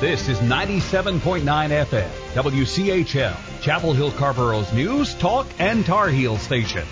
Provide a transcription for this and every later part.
This is 97.9 FM, WCHL, Chapel Hill Carborough's news, talk, and Tar Heel station.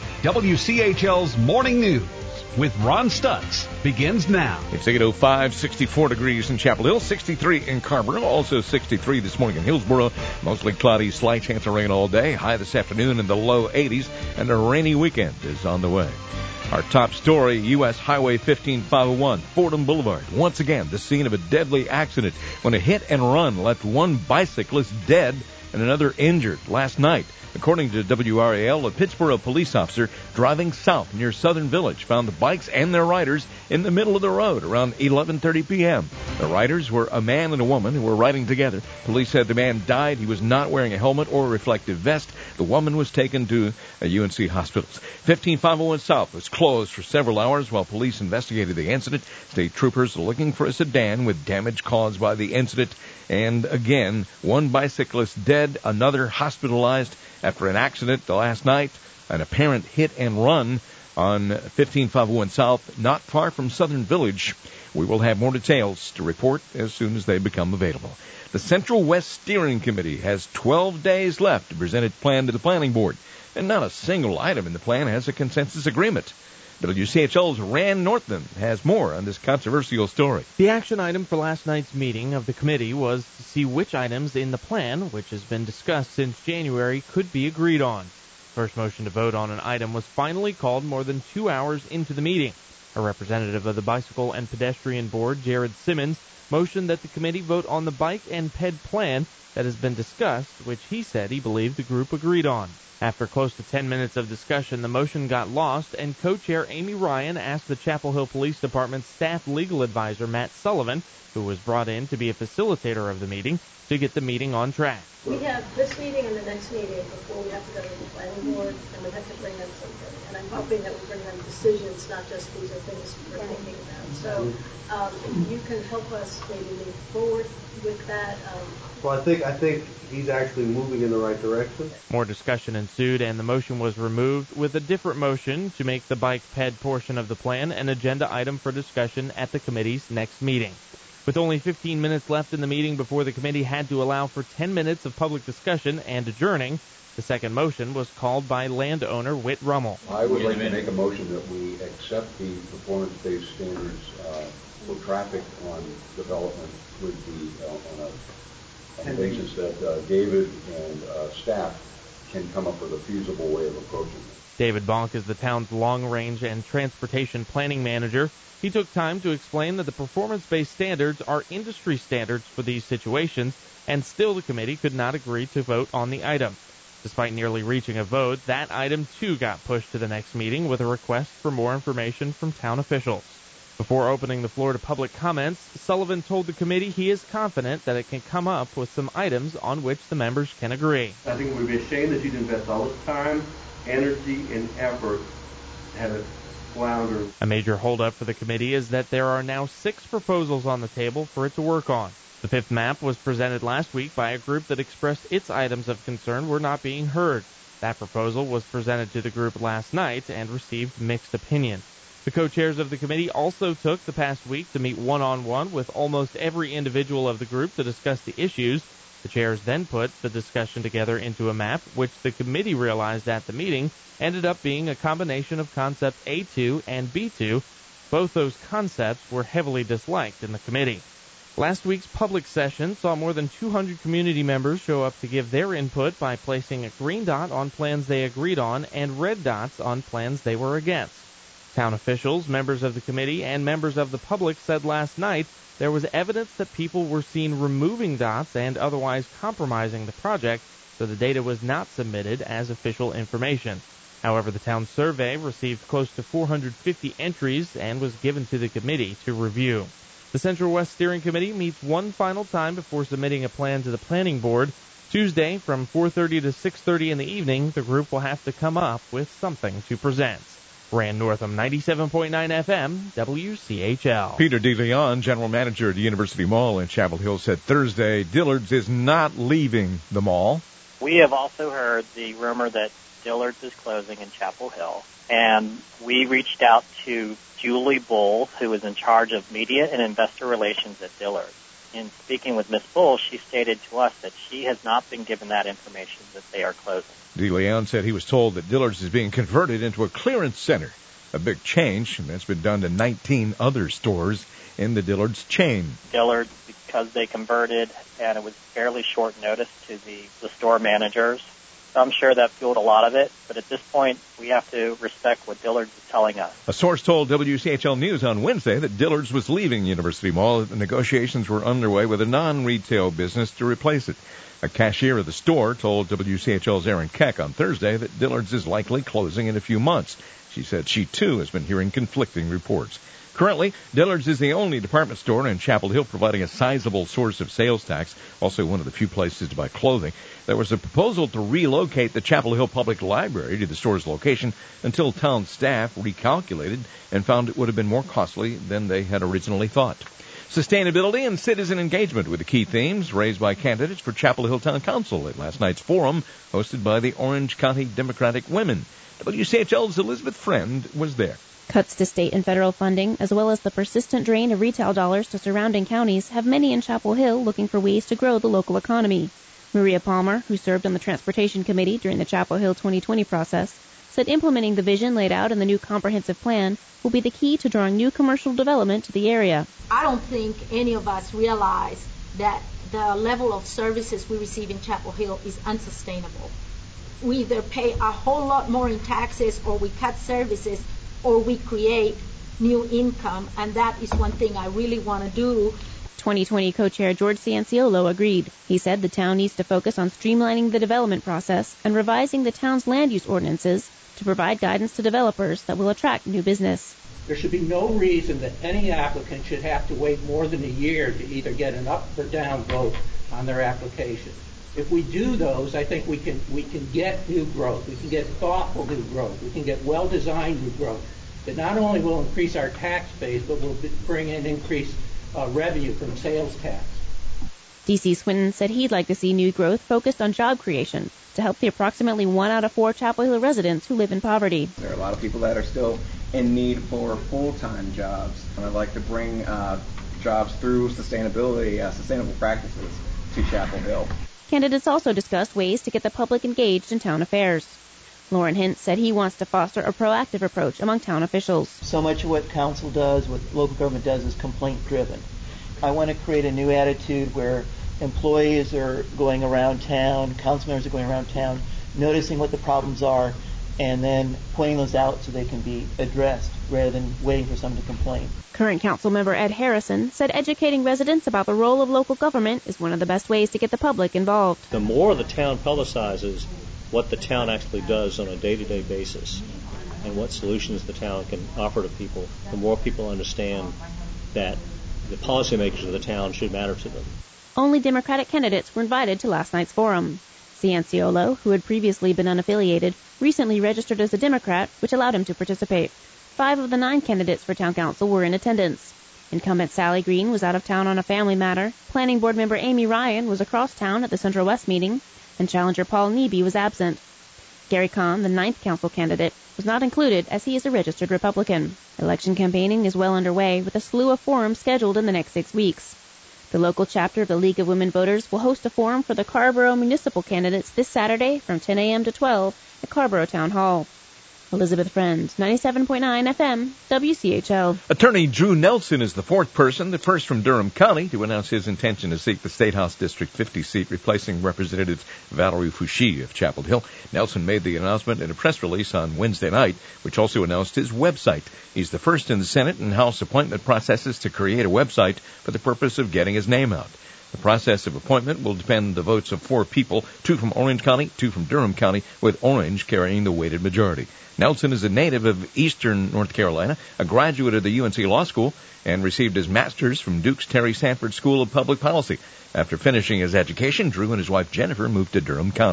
WCHL's Morning News with Ron Stutz begins now. It's 8:05, 64 degrees in Chapel Hill, 63 in Carrboro, also 63 this morning in Hillsboro. Mostly cloudy, slight chance of rain all day. High this afternoon in the low 80s, and a rainy weekend is on the way. Our top story, U.S. Highway 15501, Fordham Boulevard. Once again, the scene of a deadly accident when a hit and run left one bicyclist dead and another injured last night. According to WRAL, a Pittsburgh police officer driving south near Southern Village found the bikes and their riders in the middle of the road around 11:30 p.m. The riders were a man and a woman who were riding together. Police said the man died. He was not wearing a helmet or a reflective vest. The woman was taken to UNC hospitals. 15501 South was closed for several hours while police investigated the incident. State troopers are looking for a sedan with damage caused by the incident. And again, one bicyclist dead, another hospitalized after an accident last night, an apparent hit and run on 15501 South, not far from Southern Village. We will have more details to report as soon as they become available. The Central West Steering Committee has 12 days left to present its plan to the Planning Board, and not a single item in the plan has a consensus agreement. WCHL's Rand Northam has more on this controversial story. The action item for last night's meeting of the committee was to see which items in the plan, which has been discussed since January, could be agreed on. First motion to vote on an item was finally called more than 2 hours into the meeting. A representative of the Bicycle and Pedestrian Board, Jared Simmons, motioned that the committee vote on the bike and ped plan that has been discussed, which he said he believed the group agreed on. After close to 10 minutes of discussion, the motion got lost, and co-chair Amy Ryan asked the Chapel Hill Police Department staff legal advisor Matt Sullivan, who was brought in to be a facilitator of the meeting, to get the meeting on track. We have this meeting and the next meeting before we have to go to the planning board, and we have to bring them something. And I'm hoping that we bring them decisions, not just these are things we're thinking about. So if you can help us maybe move forward with that. Well, I think he's actually moving in the right direction. More discussion ensued, and the motion was removed with a different motion to make the bike ped portion of the plan an agenda item for discussion at the committee's next meeting. With only 15 minutes left in the meeting before the committee had to allow for 10 minutes of public discussion and adjourning, the second motion was called by landowner Whit Rummel. I would like to make a motion that we accept the performance-based standards for traffic on development with the on a basis that David and staff can come up with a feasible way of approaching it. David Bonk is the town's long-range and transportation planning manager. He took time to explain that the performance-based standards are industry standards for these situations, and still the committee could not agree to vote on the item. Despite nearly reaching a vote, that item too got pushed to the next meeting with a request for more information from town officials. Before opening the floor to public comments, Sullivan told the committee he is confident that it can come up with some items on which the members can agree. I think it would be a shame that you'd invest all this time, energy, and effort to have it flounder. A major holdup for the committee is that there are now 6 proposals on the table for it to work on. The fifth map was presented last week by a group that expressed its items of concern were not being heard. That proposal was presented to the group last night and received mixed opinion. The co-chairs of the committee also took the past week to meet one-on-one with almost every individual of the group to discuss the issues. The chairs then put the discussion together into a map, which the committee realized at the meeting ended up being a combination of concept A2 and B2. Both those concepts were heavily disliked in the committee. Last week's public session saw more than 200 community members show up to give their input by placing a green dot on plans they agreed on and red dots on plans they were against. Town officials, members of the committee, and members of the public said last night there was evidence that people were seen removing dots and otherwise compromising the project, so the data was not submitted as official information. However, the town survey received close to 450 entries and was given to the committee to review. The Central West Steering Committee meets one final time before submitting a plan to the Planning Board. Tuesday from 4:30 to 6:30 in the evening, the group will have to come up with something to present. Rand Northam, 97.9 FM, WCHL. Peter DeLeon, general manager at the University Mall in Chapel Hill, said Thursday Dillard's is not leaving the mall. We have also heard the rumor that Dillard's is closing in Chapel Hill, and we reached out to Julie Bull, who is in charge of media and investor relations at Dillard's. in speaking with Ms. Bull, she stated to us that she has not been given that information that they are closing. DeLeon said he was told that Dillard's is being converted into a clearance center, a big change, and that's been done to 19 other stores in the Dillard's chain. Dillard's, because they converted, and it was fairly short notice to the store managers, so I'm sure that fueled a lot of it, but at this point, we have to respect what Dillard's is telling us. A source told WCHL News on Wednesday that Dillard's was leaving University Mall. The negotiations were underway with a non-retail business to replace it. A cashier of the store told WCHL's Aaron Keck on Thursday that Dillard's is likely closing in a few months. She said she, too, has been hearing conflicting reports. Currently, Dillard's is the only department store in Chapel Hill providing a sizable source of sales tax, also one of the few places to buy clothing. There was a proposal to relocate the Chapel Hill Public Library to the store's location until town staff recalculated and found it would have been more costly than they had originally thought. Sustainability and citizen engagement were the key themes raised by candidates for Chapel Hill Town Council at last night's forum hosted by the Orange County Democratic Women. WCHL's Elizabeth Friend was there. Cuts to state and federal funding, as well as the persistent drain of retail dollars to surrounding counties, have many in Chapel Hill looking for ways to grow the local economy. Maria Palmer, who served on the Transportation Committee during the Chapel Hill 2020 process, said implementing the vision laid out in the new comprehensive plan will be the key to drawing new commercial development to the area. I don't think any of us realize that the level of services we receive in Chapel Hill is unsustainable. We either pay a whole lot more in taxes, or we cut services, or we create new income, and that is one thing I really want to do. 2020 co-chair George Cianciolo agreed. He said the town needs to focus on streamlining the development process and revising the town's land use ordinances to provide guidance to developers that will attract new business. There should be no reason that any applicant should have to wait more than a year to either get an up or down vote on their application. If we do those, I think we can get new growth. We can get thoughtful new growth. We can get well-designed new growth that not only will increase our tax base, but will bring in increased revenue from sales tax. D.C. Swinton said he'd like to see new growth focused on job creation to help the approximately 1 out of 4 Chapel Hill residents who live in poverty. There are a lot of people that are still in need for full-time jobs, and I'd like to bring jobs through sustainability, sustainable practices to Chapel Hill. Candidates also discussed ways to get the public engaged in town affairs. Lauren Hintz said he wants to foster a proactive approach among town officials. So much of what council does, what local government does, is complaint-driven. I want to create a new attitude where employees are going around town, council members are going around town, noticing what the problems are, and then pointing those out so they can be addressed rather than waiting for someone to complain. Current council member Ed Harrison said educating residents about the role of local government is one of the best ways to get the public involved. The more the town publicizes what the town actually does on a day-to-day basis and what solutions the town can offer to people, the more people understand that the policymakers of the town should matter to them. Only Democratic candidates were invited to last night's forum. Cianciolo, who had previously been unaffiliated, recently registered as a Democrat, which allowed him to participate. 5 of the 9 candidates for town council were in attendance. Incumbent Sally Green was out of town on a family matter. Planning board member Amy Ryan was across town at the Central West meeting, and challenger Paul Neeby was absent. Gary Kahn, the 9th council candidate, was not included as he is a registered Republican. Election campaigning is well underway with a slew of forums scheduled in the next 6 weeks. The local chapter of the League of Women Voters will host a forum for the Carrboro municipal candidates this Saturday from 10 a.m. to 12 at Carrboro Town Hall. Elizabeth Friend, 97.9 FM, WCHL. Attorney Drew Nelson is the 4th person, the first from Durham County, to announce his intention to seek the State House District 50 seat, replacing Representative Valerie Fouché of Chapel Hill. Nelson made the announcement in a press release on Wednesday night, which also announced his website. He's the first in the Senate and House appointment processes to create a website for the purpose of getting his name out. The process of appointment will depend on the votes of 4 people, 2 from Orange County, 2 from Durham County, with Orange carrying the weighted majority. Nelson is a native of Eastern North Carolina, a graduate of the UNC Law School, and received his master's from Duke's Terry Sanford School of Public Policy. After finishing his education, Drew and his wife Jennifer moved to Durham County.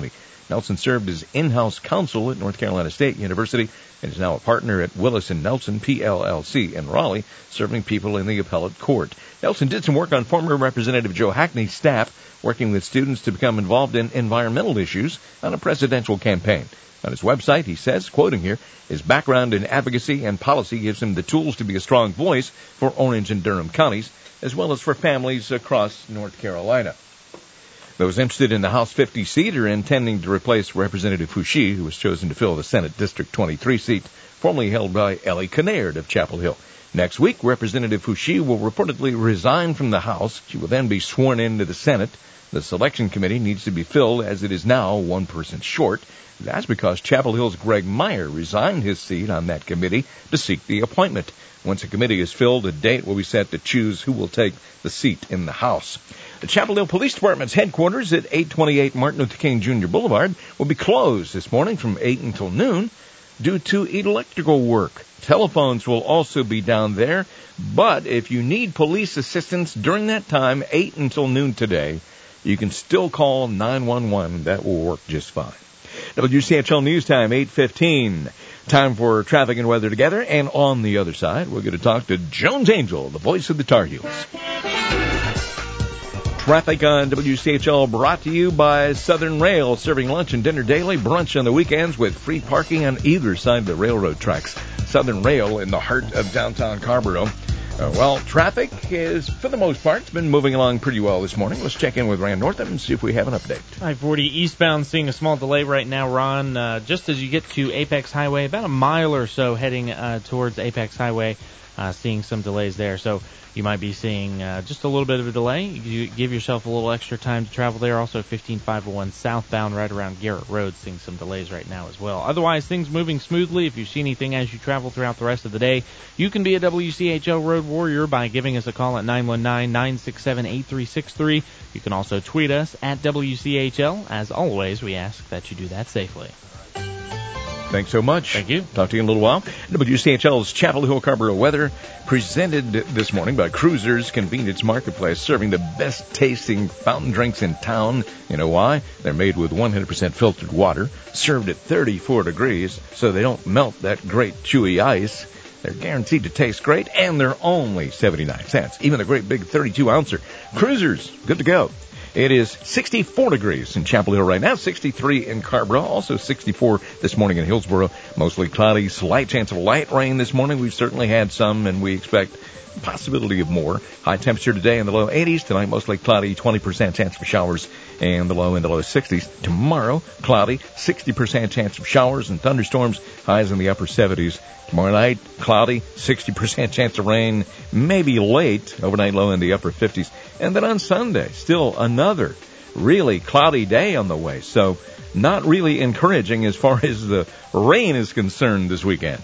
Nelson served as in-house counsel at North Carolina State University and is now a partner at Willis & Nelson, PLLC, in Raleigh, serving people in the appellate court. Nelson did some work on former Representative Joe Hackney's staff, working with students to become involved in environmental issues on a presidential campaign. On his website, he says, quoting here, his background in advocacy and policy gives him the tools to be a strong voice for Orange and Durham counties, as well as for families across North Carolina. Those interested in the House 50 seat are intending to replace Representative Fouché, who was chosen to fill the Senate District 23 seat, formerly held by Ellie Kinnaird of Chapel Hill. Next week, Representative Fouché will reportedly resign from the House. She will then be sworn into the Senate. The selection committee needs to be filled, as it is now one person short. That's because Chapel Hill's Greg Meyer resigned his seat on that committee to seek the appointment. Once a committee is filled, a date will be set to choose who will take the seat in the House. The Chapel Hill Police Department's headquarters at 828 Martin Luther King Jr. Boulevard will be closed this morning from 8 until noon due to electrical work. Telephones will also be down there, but if you need police assistance during that time, 8 until noon today, you can still call 911. That will work just fine. WCHL News Time, 8:15. Time for traffic and weather together. And on the other side, we're going to talk to Jones Angell, the voice of the Tar Heels. Traffic on WCHL brought to you by Southern Rail, serving lunch and dinner daily, brunch on the weekends with free parking on either side of the railroad tracks. Southern Rail in the heart of downtown Carrboro. Traffic is, for the most part, it's been moving along pretty well this morning. Let's check in with Rand Northam and see if we have an update. I-40 eastbound seeing a small delay right now, Ron. Just as you get to Apex Highway, about a mile or so heading towards Apex Highway, seeing some delays there. So you might be seeing just a little bit of a delay. You give yourself a little extra time to travel there. Also, 15501 southbound right around Garrett Road, seeing some delays right now as well. Otherwise, things moving smoothly. If you see anything as you travel throughout the rest of the day, you can be a WCHL Road Warrior by giving us a call at 919-967-8363. You can also tweet us at WCHL. As always, we ask that you do that safely. Thanks so much. Thank you. Talk to you in a little while. WCHL's Chapel Hill Carrboro weather presented this morning by Cruisers Convenience Marketplace, serving the best tasting fountain drinks in town. You know why? They're made with 100% filtered water, served at 34 degrees, so they don't melt that great chewy ice. They're guaranteed to taste great, and they're only 79 cents. Even the great big 32-ouncer. Cruisers, good to go. It is 64 degrees in Chapel Hill right now, 63 in Carrboro, also 64 this morning in Hillsboro. Mostly cloudy, slight chance of light rain this morning. We've certainly had some, and we expect possibility of more. High temperature today in the low 80s. Tonight, mostly cloudy, 20% chance for showers, and the low in the low 60s. Tomorrow, cloudy, 60% chance of showers and thunderstorms, highs in the upper 70s. Tomorrow night, cloudy, 60% chance of rain, maybe late, overnight low in the upper 50s. And then on Sunday, still another really cloudy day on the way. So not really encouraging as far as the rain is concerned this weekend.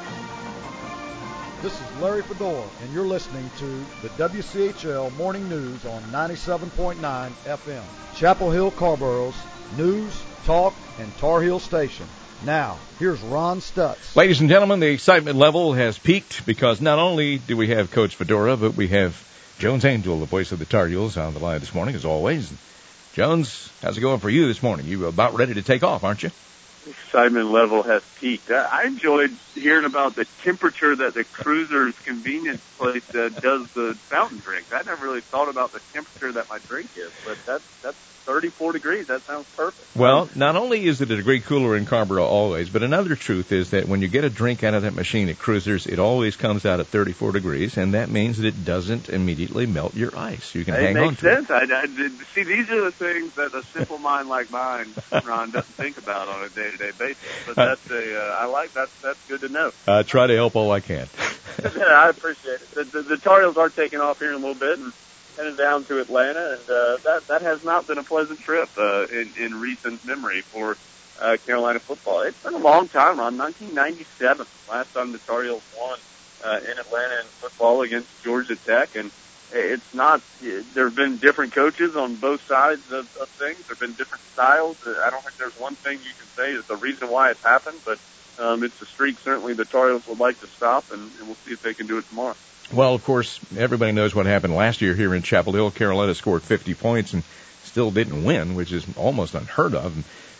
This is Larry Fedor, and you're listening to the WCHL Morning News on 97.9 FM. Chapel Hill Carrboro's news, talk, and Tar Heel station. Now, here's Ron Stutz. Ladies and gentlemen, the excitement level has peaked because not only do we have Coach Fedora, but we have Jones Angell, the voice of the Tar Heels, on the line this morning, as always. Jones, how's it going for you this morning? You about ready to take off, aren't you? Excitement level has peaked. I enjoyed hearing about the temperature that the Cruisers convenience place does the fountain drinks. I never really thought about the temperature that my drink is, but that's 34 degrees. That sounds perfect. Well, not only is it a degree cooler in Carrboro always, but another truth is that when you get a drink out of that machine at Cruisers, it always comes out at 34 degrees, and that means that it doesn't immediately melt your ice. You can hang on to it. It makes sense. See, these are the things that a simple mind like mine, Ron, doesn't think about on a day-to-day basis. But I like that. That's good to know. I try to help all I can. I appreciate it. The Tar Heels are taking off here in a little bit and headed down to Atlanta, and that has not been a pleasant trip in recent memory for Carolina football. It's been a long time, Ron. 1997, last time the Tar Heels won in Atlanta in football against Georgia Tech, and it's not. There have been different coaches on both sides of things. There have been different styles. I don't think there's one thing you can say is the reason why it's happened, but it's a streak certainly the Tar Heels would like to stop, and we'll see if they can do it tomorrow. Well, of course, everybody knows what happened last year here in Chapel Hill. Carolina scored 50 points and still didn't win, which is almost unheard of.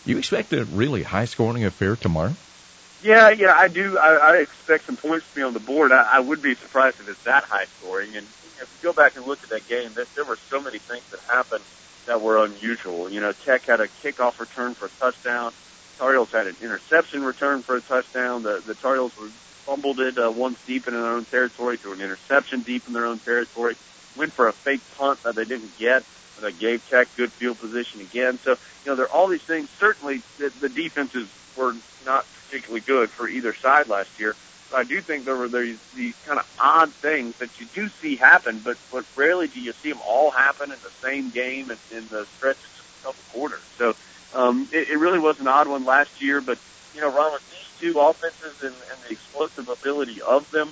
You expect a really high-scoring affair tomorrow? Yeah, I do. I expect some points to be on the board. I would be surprised if it's that high-scoring. And if you go back and look at that game, there were so many things that happened that were unusual. Tech had a kickoff return for a touchdown. Tar Heels had an interception return for a touchdown. The Tar Heels were fumbled it once deep in their own territory to an interception deep in their own territory. Went for a fake punt that they didn't get. That gave Tech good field position again. So, there are all these things. Certainly, the defenses were not particularly good for either side last year. But I do think there were these kind of odd things that you do see happen, but rarely do you see them all happen in the same game and in the stretches of a couple quarters. So it really was an odd one last year. But, Ron, with these two offenses and the explosive ability of them,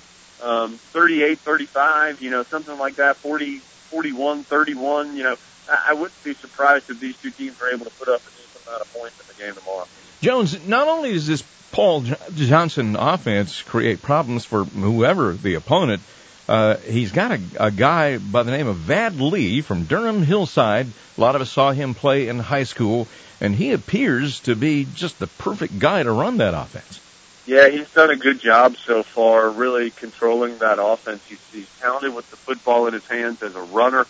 38-35, something like that, 41-31, I wouldn't be surprised if these two teams are able to put up a decent amount of points in the game tomorrow. Jones, not only does this Paul Johnson offense create problems for whoever the opponent, he's got a guy by the name of Vad Lee from Durham Hillside. A lot of us saw him play in high school, and he appears to be just the perfect guy to run that offense. Yeah, he's done a good job so far, really controlling that offense. He's talented with the football in his hands as a runner.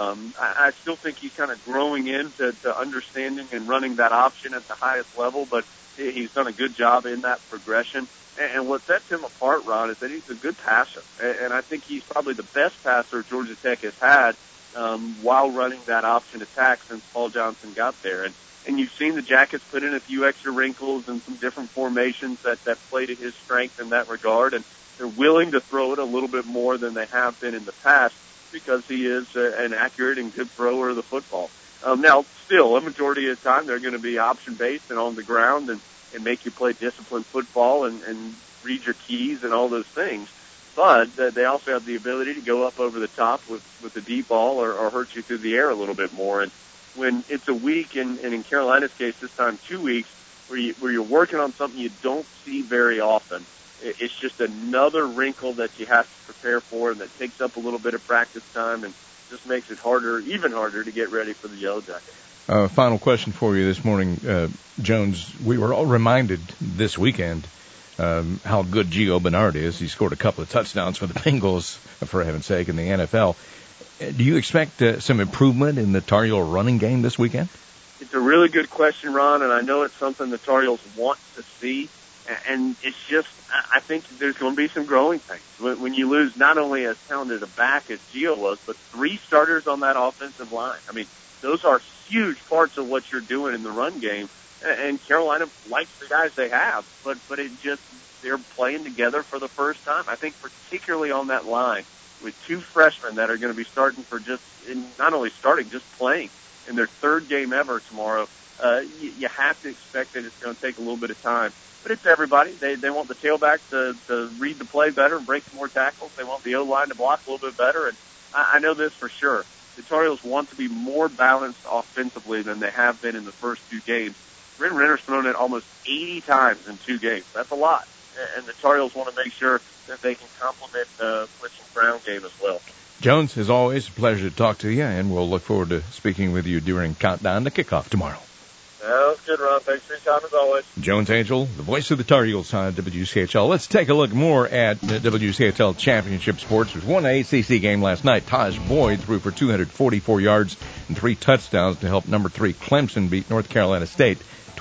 I still think he's kind of growing into understanding and running that option at the highest level, but he's done a good job in that progression. And what sets him apart, Ron, is that he's a good passer. And I think he's probably the best passer Georgia Tech has had while running that option attack since Paul Johnson got there. And you've seen the Jackets put in a few extra wrinkles and some different formations that play to his strength in that regard. And they're willing to throw it a little bit more than they have been in the past because he is an accurate and good thrower of the football. Now, still, a majority of the time they're going to be option-based and on the ground and make you play disciplined football and read your keys and all those things. But they also have the ability to go up over the top with the deep ball or hurt you through the air a little bit more. And when it's a week, and in Carolina's case this time 2 weeks, where you're working on something you don't see very often, it's just another wrinkle that you have to prepare for and that takes up a little bit of practice time and just makes it even harder to get ready for the Yellow Jackets. Final question for you this morning, Jones. We were all reminded this weekend how good Gio Bernard is. He scored a couple of touchdowns for the Bengals, for heaven's sake, in the NFL. Do you expect some improvement in the Tar Heel running game this weekend? It's a really good question, Ron, and I know it's something the Tar Heels want to see. And it's just, I think there's going to be some growing pains. When you lose not only as talented a back as Gio was, but 3 starters on that offensive line. I mean, those are huge parts of what you're doing in the run game. And Carolina likes the guys they have, but it just, they're playing together for the first time. I think particularly on that line with 2 freshmen that are going to be starting for not only starting, just playing in their 3rd game ever tomorrow. You have to expect that it's going to take a little bit of time. But it's everybody. They want the tailback to read the play better and break some more tackles. They want the O-line to block a little bit better. And I know this for sure. The Tar Heels want to be more balanced offensively than they have been in the first 2 games. Brent Renner's thrown it almost 80 times in 2 games. That's a lot. And the Tar Heels want to make sure that they can complement with some ground game as well. Jones, as always, a pleasure to talk to you, and we'll look forward to speaking with you during Countdown to Kickoff tomorrow. Sounds good, Ron. Thanks for your time as always. Jones Angell, the voice of the Tar Heels on WCHL. Let's take a look more at WCHL Championship Sports. There was one ACC game last night. Taj Boyd threw for 244 yards and 3 touchdowns to help number 3 Clemson beat North Carolina State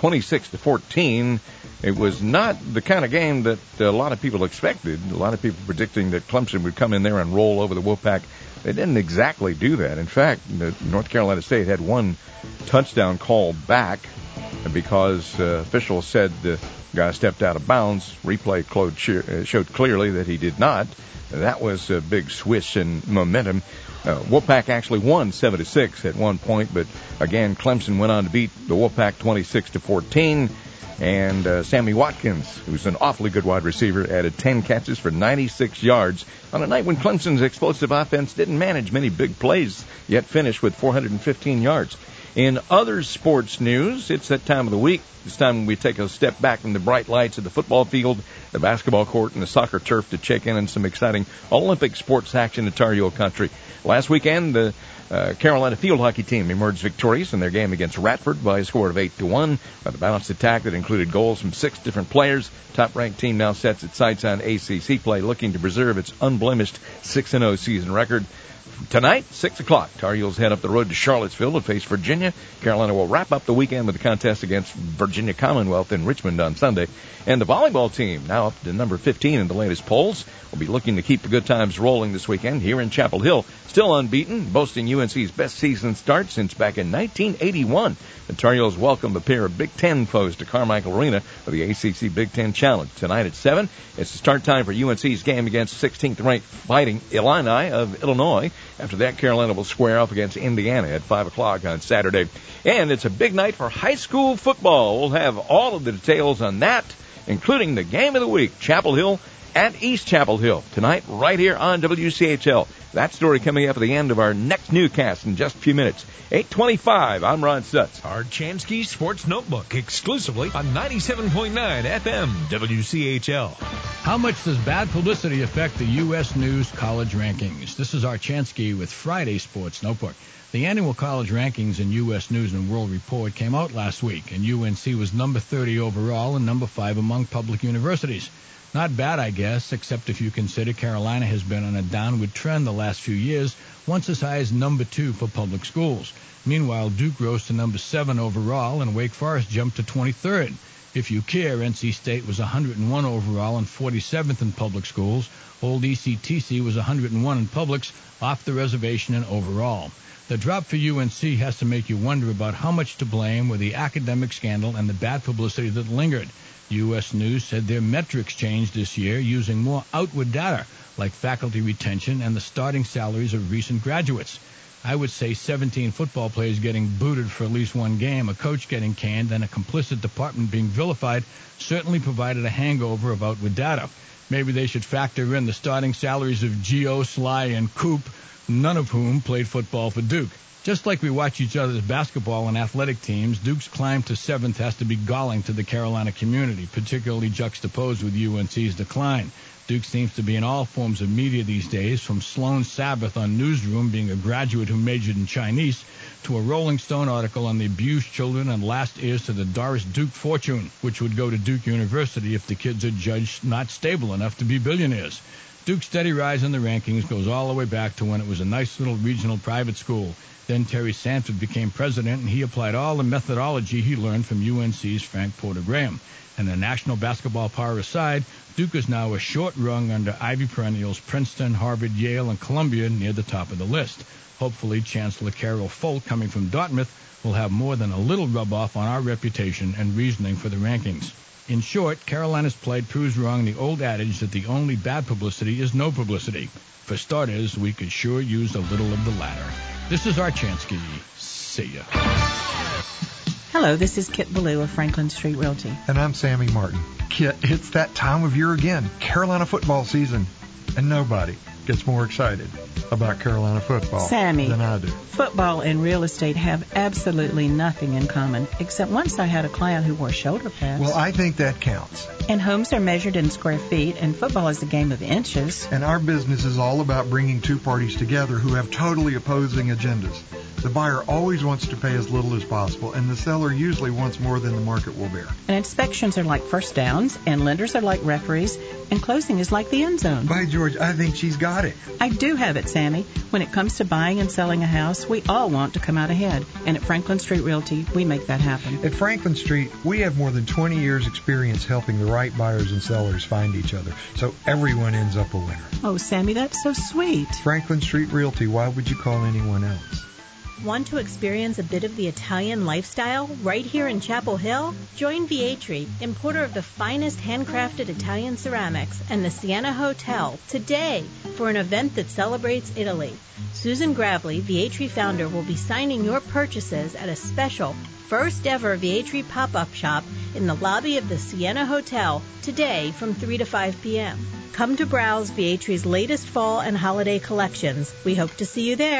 26-14. It was not the kind of game that a lot of people expected. A lot of people predicting that Clemson would come in there and roll over the Wolfpack. They didn't exactly do that. In fact, North Carolina State had 1 touchdown call back because officials said the guy stepped out of bounds. Replay showed clearly that he did not. That was a big switch in momentum. Wolfpack actually won 7-6 at one point, but again, Clemson went on to beat the Wolfpack 26-14. And Sammy Watkins, who's an awfully good wide receiver, added 10 catches for 96 yards on a night when Clemson's explosive offense didn't manage many big plays, yet finished with 415 yards. In other sports news, it's that time of the week. It's time when we take a step back from the bright lights of the football field, the basketball court, and the soccer turf to check in on some exciting Olympic sports action in Tar Heel country. Last weekend, the Carolina field hockey team emerged victorious in their game against Radford by a score of 8-1 with a balanced attack that included goals from 6 different players. Top-ranked team now sets its sights on ACC play, looking to preserve its unblemished 6-0 season record. Tonight, 6 o'clock, Tar Heels head up the road to Charlottesville to face Virginia. Carolina will wrap up the weekend with a contest against Virginia Commonwealth in Richmond on Sunday. And the volleyball team, now up to number 15 in the latest polls, will be looking to keep the good times rolling this weekend here in Chapel Hill. Still unbeaten, boasting UNC's best season start since back in 1981. The Tar Heels welcome a pair of Big Ten foes to Carmichael Arena for the ACC Big Ten Challenge. Tonight at 7, it's the start time for UNC's game against 16th-ranked Fighting Illini of Illinois. After that, Carolina will square off against Indiana at 5 o'clock on Saturday. And it's a big night for high school football. We'll have all of the details on that, including the game of the week, Chapel Hill at East Chapel Hill, tonight right here on WCHL. That story coming up at the end of our next newscast in just a few minutes. 8:25, I'm Ron Stutz. Our Chansky Sports Notebook, exclusively on 97.9 FM WCHL. How much does bad publicity affect the U.S. News College Rankings? This is Archansky with Friday Sports Notebook. The annual college rankings in U.S. News and World Report came out last week, and UNC was number 30 overall and number 5 among public universities. Not bad, I guess, except if you consider Carolina has been on a downward trend the last few years, once as high as number 2 for public schools. Meanwhile, Duke rose to number 7 overall, and Wake Forest jumped to 23rd. If you care, NC State was 101 overall and 47th in public schools. Old ECTC was 101 in publics, off the reservation and overall. The drop for UNC has to make you wonder about how much to blame were the academic scandal and the bad publicity that lingered. U.S. News said their metrics changed this year using more outward data, like faculty retention and the starting salaries of recent graduates. I would say 17 football players getting booted for at least one game, a coach getting canned, and a complicit department being vilified certainly provided a hangover of outward data. Maybe they should factor in the starting salaries of Gio, Sly, and Coop, none of whom played football for Duke. Just like we watch each other's basketball and athletic teams, Duke's climb to 7th has to be galling to the Carolina community, particularly juxtaposed with UNC's decline. Duke seems to be in all forms of media these days, from Sloan Sabbath on Newsroom being a graduate who majored in Chinese, to a Rolling Stone article on the abused children and last heirs to the Doris Duke fortune, which would go to Duke University if the kids are judged not stable enough to be billionaires. Duke's steady rise in the rankings goes all the way back to when it was a nice little regional private school. Then Terry Sanford became president, and he applied all the methodology he learned from UNC's Frank Porter Graham. And the national basketball power aside, Duke is now a short rung under Ivy perennials Princeton, Harvard, Yale, and Columbia near the top of the list. Hopefully, Chancellor Carol Folt, coming from Dartmouth, will have more than a little rub-off on our reputation and reasoning for the rankings. In short, Carolina's plight proves wrong the old adage that the only bad publicity is no publicity. For starters, we could sure use a little of the latter. This is Archansky. See ya. Hello, this is Kit Ballou of Franklin Street Realty. And I'm Sammy Martin. Kit, it's that time of year again, Carolina football season. And nobody gets more excited about Carolina football Sammy, than I do. Football and real estate have absolutely nothing in common, except once I had a client who wore shoulder pads. Well, I think that counts. And homes are measured in square feet, and football is a game of inches. And our business is all about bringing two parties together who have totally opposing agendas. The buyer always wants to pay as little as possible, and the seller usually wants more than the market will bear. And inspections are like first downs, and lenders are like referees, and closing is like the end zone. By George, I think she's got it. I do have it, Sammy. When it comes to buying and selling a house, we all want to come out ahead. And at Franklin Street Realty, we make that happen. At Franklin Street, we have more than 20 years' experience helping the right buyers and sellers find each other, so everyone ends up a winner. Oh, Sammy, that's so sweet. Franklin Street Realty, why would you call anyone else? Want to experience a bit of the Italian lifestyle right here in Chapel Hill? Join Vietri, importer of the finest handcrafted Italian ceramics, and the Siena Hotel today for an event that celebrates Italy. Susan Gravely, Vietri founder, will be signing your purchases at a special first ever Vietri pop-up shop in the lobby of the Siena Hotel today from 3 to 5 p.m. Come to browse Vietri's latest fall and holiday collections. We hope to see you there.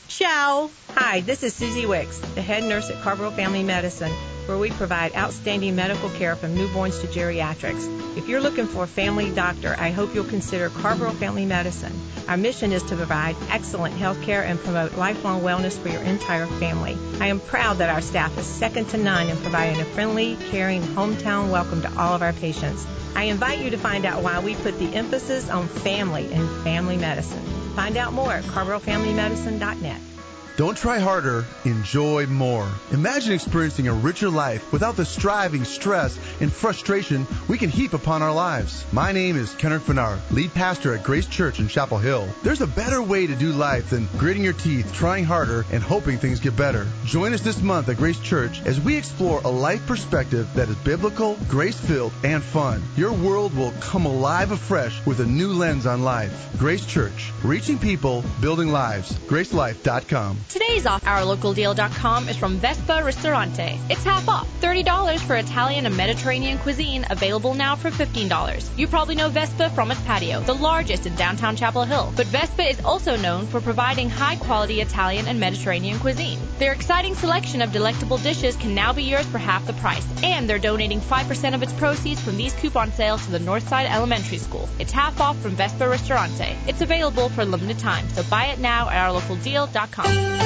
Ciao. Hi, this is Susie Wicks, the head nurse at Carbaugh Family Medicine, where we provide outstanding medical care from newborns to geriatrics. If you're looking for a family doctor, I hope you'll consider Carbaugh Family Medicine. Our mission is to provide excellent health care and promote lifelong wellness for your entire family. I am proud that our staff is second to none in providing a friendly, caring, hometown welcome to all of our patients. I invite you to find out why we put the emphasis on family in family medicine. Find out more at CarbaughlFamilyMedicine.net. Don't try harder, enjoy more. Imagine experiencing a richer life without the striving, stress, and frustration we can heap upon our lives. My name is Kenneth Bernard, lead pastor at Grace Church in Chapel Hill. There's a better way to do life than gritting your teeth, trying harder, and hoping things get better. Join us this month at Grace Church as we explore a life perspective that is biblical, grace-filled, and fun. Your world will come alive afresh with a new lens on life. Grace Church, reaching people, building lives. GraceLife.com. Today's off OurLocalDeal.com is from Vespa Ristorante. It's half off, $30 for Italian and Mediterranean cuisine, available now for $15. You probably know Vespa from its patio, the largest in downtown Chapel Hill. But Vespa is also known for providing high-quality Italian and Mediterranean cuisine. Their exciting selection of delectable dishes can now be yours for half the price. And they're donating 5% of its proceeds from these coupon sales to the Northside Elementary School. It's half off from Vespa Ristorante. It's available for a limited time, so buy it now at OurLocalDeal.com.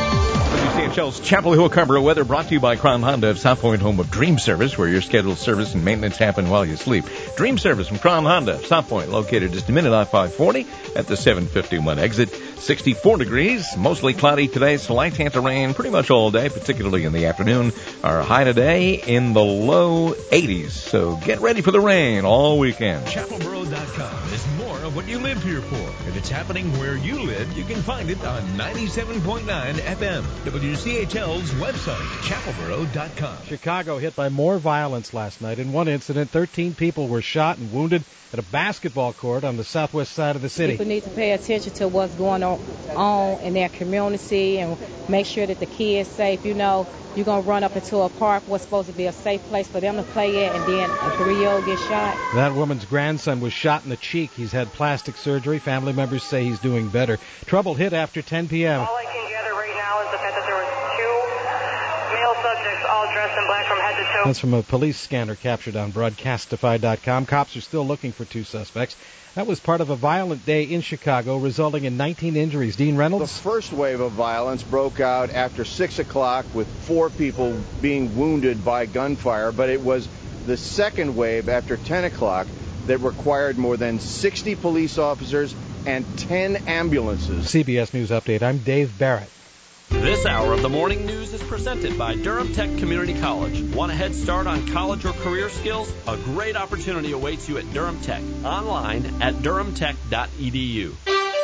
WCHL's Chapel Hill Carbaugh weather brought to you by Crown Honda of South Point, home of Dream Service, where your scheduled service and maintenance happen while you sleep. Dream Service from Crown Honda of South Point, located just a minute off 540 at the 751 exit. 64 degrees, mostly cloudy today, slight chance of rain pretty much all day, particularly in the afternoon. Our high today in the low 80s, so get ready for the rain all weekend. ChapelBoro.com is more of what you live here for. If it's happening where you live, you can find it on 97.9 FM. WCHL's website, ChapelBoro.com. Chicago hit by more violence last night. In one incident, 13 people were shot and wounded at a basketball court on the southwest side of the city. People need to pay attention to what's going on in their community and make sure that the kids safe. You know, you're going to run up into a park, what's supposed to be a safe place for them to play at, and then a 3-year-old gets shot. That woman's grandson was shot in the cheek. He's had plastic surgery. Family members say he's doing better. Trouble hit after 10 p.m. All I can gather right now is the fact that there were 2 male subjects all dressed in black from head to toe. That's from a police scanner captured on Broadcastify.com. Cops are still looking for 2 suspects. That was part of a violent day in Chicago, resulting in 19 injuries. Dean Reynolds? The first wave of violence broke out after 6 o'clock with 4 people being wounded by gunfire, but it was the second wave after 10 o'clock that required more than 60 police officers and 10 ambulances. CBS News Update. I'm Dave Barrett. This hour of the morning news is presented by Durham Tech Community College. Want a head start on college or career skills? A great opportunity awaits you at Durham Tech. Online at durhamtech.edu.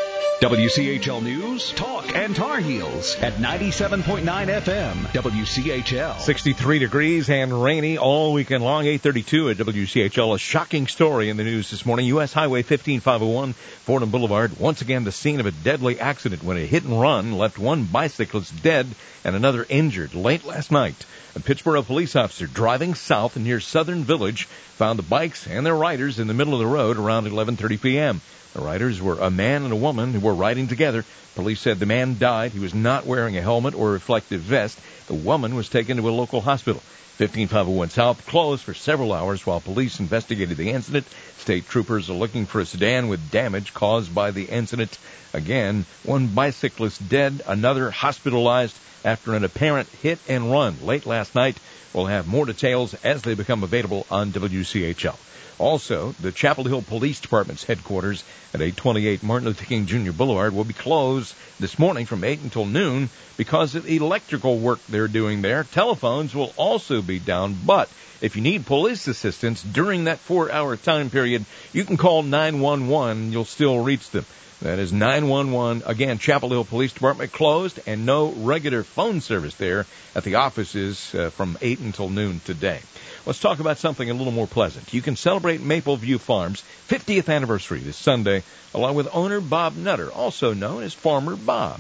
WCHL News, Talk, and Tar Heels at 97.9 FM, WCHL. 63 degrees and rainy all weekend long, 8:32 at WCHL. A shocking story in the news this morning. U.S. Highway 15501, Fordham Boulevard, once again the scene of a deadly accident when a hit and run left one bicyclist dead and another injured late last night. A Pittsburgh police officer driving south near Southern Village found the bikes and their riders in the middle of the road around 11:30 p.m. The riders were a man and a woman who were riding together. Police said the man died. He was not wearing a helmet or reflective vest. The woman was taken to a local hospital. 15501 South closed for several hours while police investigated the incident. State troopers are looking for a sedan with damage caused by the incident. Again, one bicyclist dead, another hospitalized after an apparent hit and run late last night. We'll have more details as they become available on WCHL. Also, the Chapel Hill Police Department's headquarters at 828 Martin Luther King Jr. Boulevard will be closed this morning from 8 until noon because of electrical work they're doing there. Telephones will also be down, but if you need police assistance during that 4-hour time period, you can call 911. You'll still reach them. That is 911. Again, Chapel Hill Police Department closed and no regular phone service there at the offices from 8 until noon today. Let's talk about something a little more pleasant. You can celebrate Mapleview Farms' 50th anniversary this Sunday, along with owner Bob Nutter, also known as Farmer Bob.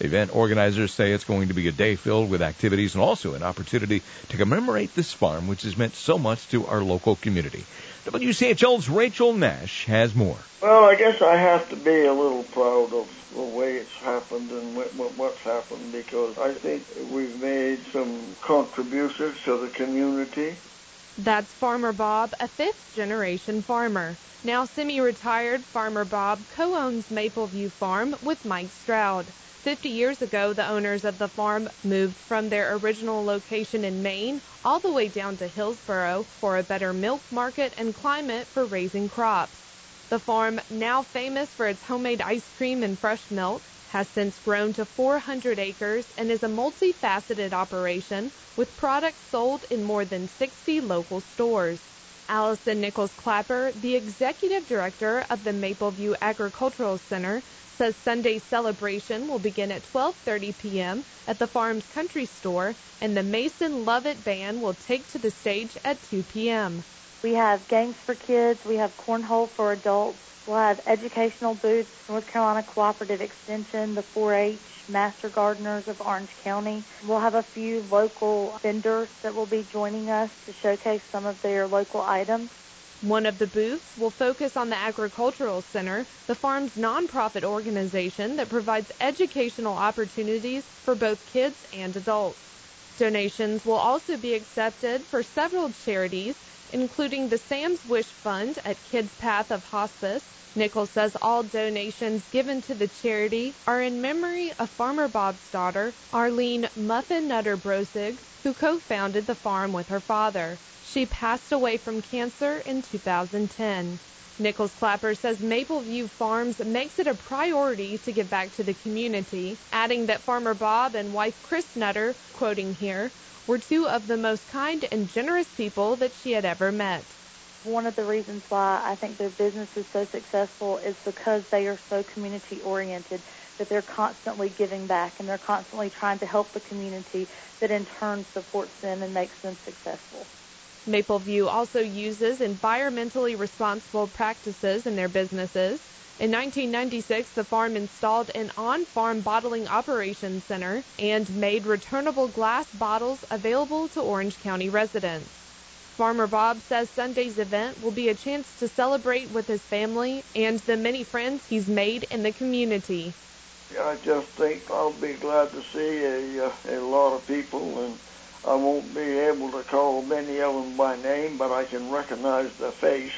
Event organizers say it's going to be a day filled with activities and also an opportunity to commemorate this farm, which has meant so much to our local community. WCHL's Rachel Nash has more. Well, I guess I have to be a little proud of the way it's happened and what's happened, because I think we've made some contributions to the community. That's Farmer Bob, a fifth-generation farmer. Now semi-retired, Farmer Bob co-owns Mapleview Farm with Mike Stroud. 50 years ago, the owners of the farm moved from their original location in Maine all the way down to Hillsboro for a better milk market and climate for raising crops. The farm, now famous for its homemade ice cream and fresh milk, has since grown to 400 acres and is a multifaceted operation with products sold in more than 60 local stores. Allison Nichols Clapper, the executive director of the Mapleview Agricultural Center, says Sunday's celebration will begin at 12:30 p.m. at the farm's country store, and the Mason Lovett Band will take to the stage at 2 p.m. We have games for kids. We have cornhole for adults. We'll have educational booths, North Carolina Cooperative Extension, the 4-H Master Gardeners of Orange County. We'll have a few local vendors that will be joining us to showcase some of their local items. One of the booths will focus on the Agricultural Center, the farm's nonprofit organization that provides educational opportunities for both kids and adults. Donations will also be accepted for several charities, including the Sam's Wish Fund at Kids Path of Hospice. Nichols says all donations given to the charity are in memory of Farmer Bob's daughter, Arlene Muffin Nutter Brosig, who co-founded the farm with her father. She passed away from cancer in 2010. Nichols Clapper says Mapleview Farms makes it a priority to give back to the community, adding that Farmer Bob and wife Chris Nutter, quoting here, were two of the most kind and generous people that she had ever met. One of the reasons why I think their business is so successful is because they are so community-oriented, that they're constantly giving back and they're constantly trying to help the community that in turn supports them and makes them successful. Mapleview also uses environmentally responsible practices in their businesses. In 1996, the farm installed an on-farm bottling operations center and made returnable glass bottles available to Orange County residents. Farmer Bob says Sunday's event will be a chance to celebrate with his family and the many friends he's made in the community. I just think I'll be glad to see a lot of people, and I won't be able to call many of them by name, but I can recognize their face.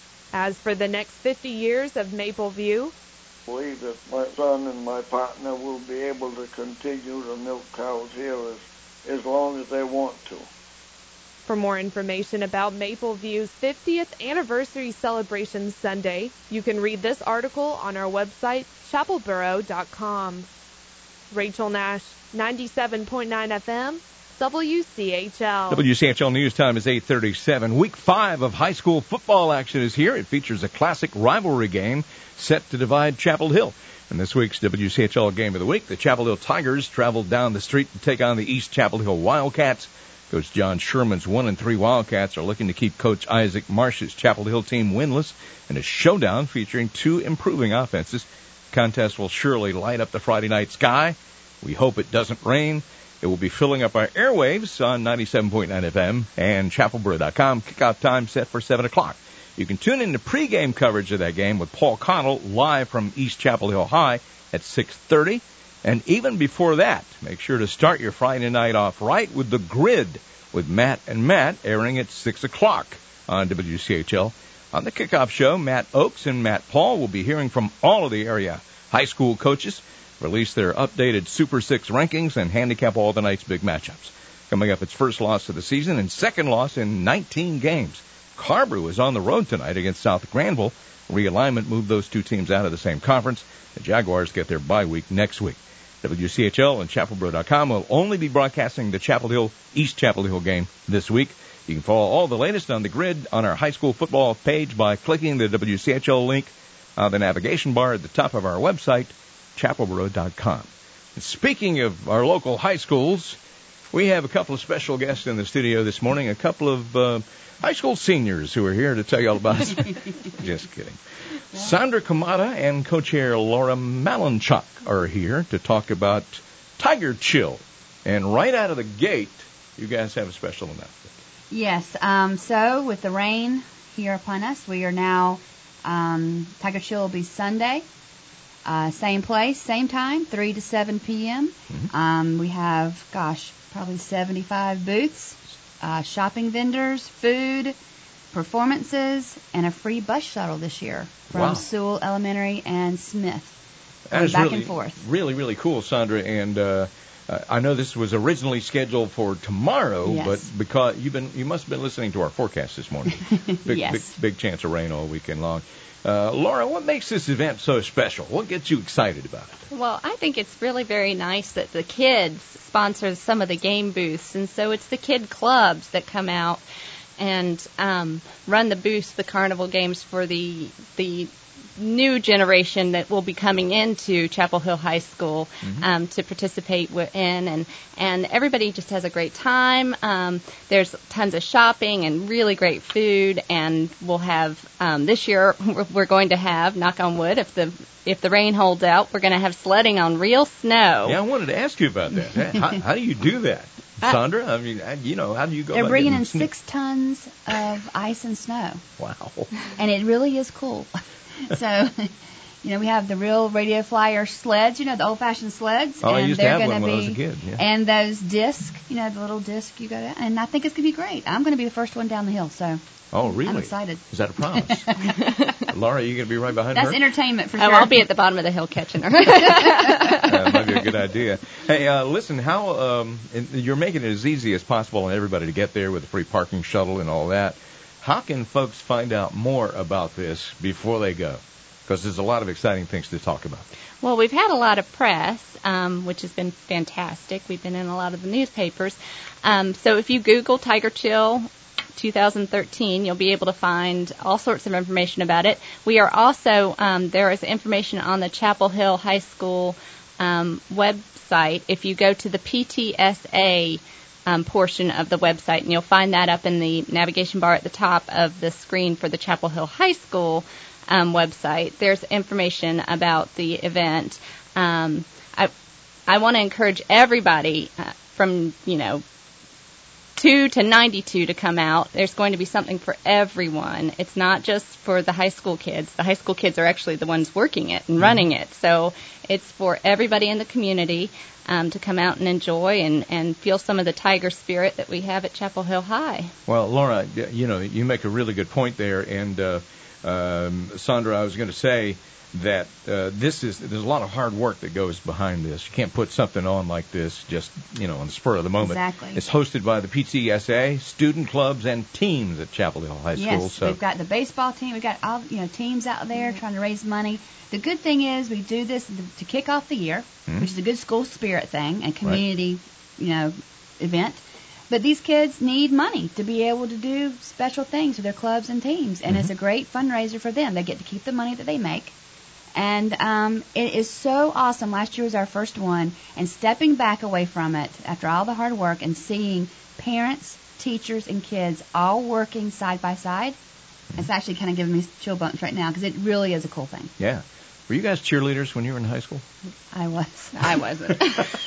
As for the next 50 years of Mapleview, I believe that my son and my partner will be able to continue to milk cows here as long as they want to. For more information about Mapleview's 50th anniversary celebration Sunday, you can read this article on our website, chapelboro.com. Rachel Nash, 97.9 FM, WCHL. WCHL News Time is 8:37. Week 5 of high school football action is here. It features a classic rivalry game set to divide Chapel Hill. In this week's WCHL Game of the Week, the Chapel Hill Tigers traveled down the street to take on the East Chapel Hill Wildcats. Coach John Sherman's 1-3 Wildcats are looking to keep Coach Isaac Marsh's Chapel Hill team winless in a showdown featuring two improving offenses. The contest will surely light up the Friday night sky. We hope it doesn't rain. It will be filling up our airwaves on 97.9 FM and chapelboro.com. Kickoff time set for 7 o'clock. You can tune in to pregame coverage of that game with Paul Connell live from East Chapel Hill High at 6:30. And even before that, make sure to start your Friday night off right with The Grid with Matt and Matt airing at 6 o'clock on WCHL. On the kickoff show, Matt Oakes and Matt Paul will be hearing from all of the area high school coaches, release their updated Super 6 rankings, and handicap all the night's big matchups. Coming up, its first loss of the season and second loss in 19 games. Carberry is on the road tonight against South Granville. Realignment moved those two teams out of the same conference. The Jaguars get their bye week next week. WCHL and chapelboro.com will only be broadcasting the East Chapel Hill game this week. You can follow all the latest on The Grid on our high school football page by clicking the WCHL link on the navigation bar at the top of our website, chapelboro.com. And speaking of our local high schools, We have a couple of special guests in the studio this morning, a couple of high school seniors who are here to tell you all about it. Just kidding. Sandra Kamada and co-chair Laura Malinchuk are here to talk about Tiger Chill. And right out of the gate, you guys have a special announcement. Yes. So with the rain here upon us, we are now, Tiger Chill will be Sunday. Same place, same time, 3 to 7 p.m. Mm-hmm. We have, probably 75 booths, shopping vendors, food, performances, and a free bus shuttle this year from Sewell Elementary and Smith. Back and forth. Really, really cool, Sandra. And I know this was originally scheduled for tomorrow, but because you must have been listening to our forecast this morning. Big chance of rain all weekend long. Laura, what makes this event so special? What gets you excited about it? Well, I think it's really very nice that the kids sponsor some of the game booths, and so it's the kid clubs that come out and run the booths, the carnival games for the new generation that will be coming into Chapel Hill High School to participate in, and everybody just has a great time. There's tons of shopping and really great food, and we'll have this year we're going to have, knock on wood, if the rain holds out, we're going to have sledding on real snow. Yeah, I wanted to ask you about that. How do you do that, Sandra? I mean, how do you go? They're bringing in 6 tons of ice and snow. Wow! And it really is cool. So, we have the real Radio Flyer sleds, the old-fashioned sleds. Oh, and I used to have one when I was a kid. Yeah. And those discs, the little disc you go down. And I think it's going to be great. I'm going to be the first one down the hill, so. Oh, really? I'm excited. Is that a promise? Laura, are you going to be right behind her? That's entertainment for sure. I'll be at the bottom of the hill catching her. That might be a good idea. Hey, listen, how you're making it as easy as possible on everybody to get there with a free parking shuttle and all that. How can folks find out more about this before they go? Because there's a lot of exciting things to talk about. Well, we've had a lot of press, which has been fantastic. We've been in a lot of the newspapers. So if you Google Tiger Chill 2013, you'll be able to find all sorts of information about it. We are also, there is information on the Chapel Hill High School website. If you go to the PTSA portion of the website, and you'll find that up in the navigation bar at the top of the screen for the Chapel Hill High School website. There's information about the event. I want to encourage everybody from 2 to 92 to come out. There's going to be something for everyone. It's not just for the high school kids. The high school kids are actually the ones working it and running it. So it's for everybody in the community to come out and enjoy and feel some of the Tiger spirit that we have at Chapel Hill High. Well, Laura, you make a really good point there. And Sandra, I was going to say that there's a lot of hard work that goes behind this. You can't put something on like this just, on the spur of the moment. Exactly. It's hosted by the PTSA, student clubs, and teams at Chapel Hill High School. Yes, so we've got the baseball team. We've got all teams out there trying to raise money. The good thing is we do this to kick off the year, which is a good school spirit thing and community, event. But these kids need money to be able to do special things with their clubs and teams, and it's a great fundraiser for them. They get to keep the money that they make. And it is so awesome. Last year was our first one, and stepping back away from it after all the hard work and seeing parents, teachers, and kids all working side by side, it's actually kind of giving me chill bumps right now because it really is a cool thing. Yeah. Were you guys cheerleaders when you were in high school? I was. I wasn't.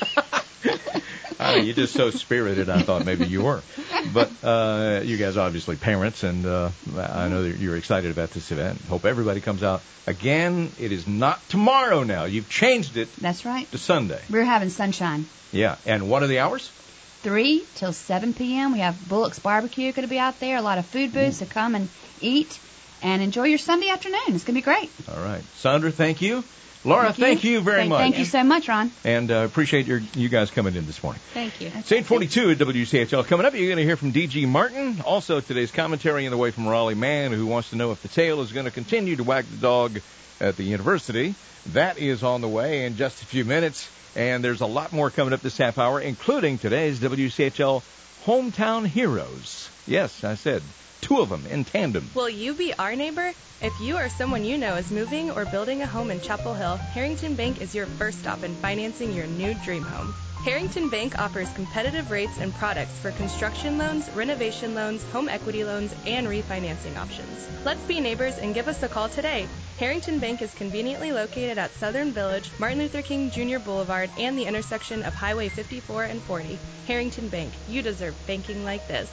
You're just so spirited, I thought maybe you were. But you guys are obviously parents, and I know that you're excited about this event. Hope everybody comes out. Again, it is not tomorrow now. You've changed it. That's right. To Sunday. We're having sunshine. Yeah. And what are the hours? 3 till 7 p.m. We have Bullock's Barbecue going to be out there, a lot of food booths to come and eat and enjoy your Sunday afternoon. It's going to be great. All right. Sandra, thank you. Laura, thank you very much. Thank you so much, Ron. And appreciate you guys coming in this morning. Thank you. It's 8:42 at WCHL. Coming up, you're going to hear from D.G. Martin. Also, today's commentary in the way from Raleigh Man, who wants to know if the tail is going to continue to wag the dog at the university. That is on the way in just a few minutes. And there's a lot more coming up this half hour, including today's WCHL Hometown Heroes. Yes, I said 2 of them in tandem. Will you be our neighbor? If you or someone you know is moving or building a home in Chapel Hill, Harrington Bank is your first stop in financing your new dream home. Harrington Bank offers competitive rates and products for construction loans, renovation loans, home equity loans, and refinancing options. Let's be neighbors and give us a call today. Harrington Bank is conveniently located at Southern Village, Martin Luther King Jr. Boulevard, and the intersection of Highway 54 and 40. Harrington Bank. You deserve banking like this.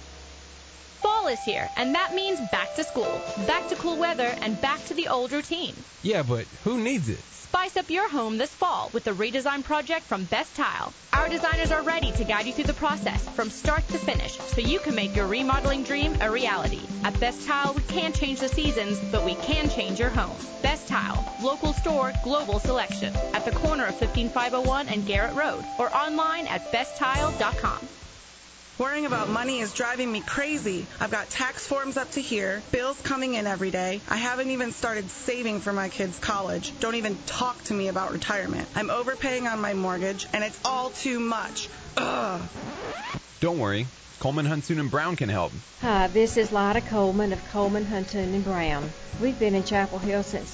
Fall is here, and that means back to school, back to cool weather, and back to the old routine. Yeah, but who needs it? Spice up your home this fall with the redesign project from Best Tile. Our designers are ready to guide you through the process from start to finish so you can make your remodeling dream a reality. At Best Tile, we can't change the seasons, but we can change your home. Best Tile, local store, global selection. At the corner of 15501 and Garrett Road or online at besttile.com. Worrying about money is driving me crazy. I've got tax forms up to here, bills coming in every day. I haven't even started saving for my kids' college. Don't even talk to me about retirement. I'm overpaying on my mortgage, and it's all too much. Ugh. Don't worry. Coleman, Huntoon, and Brown can help. Hi, this is Lida Coleman of Coleman, Huntoon, and Brown. We've been in Chapel Hill since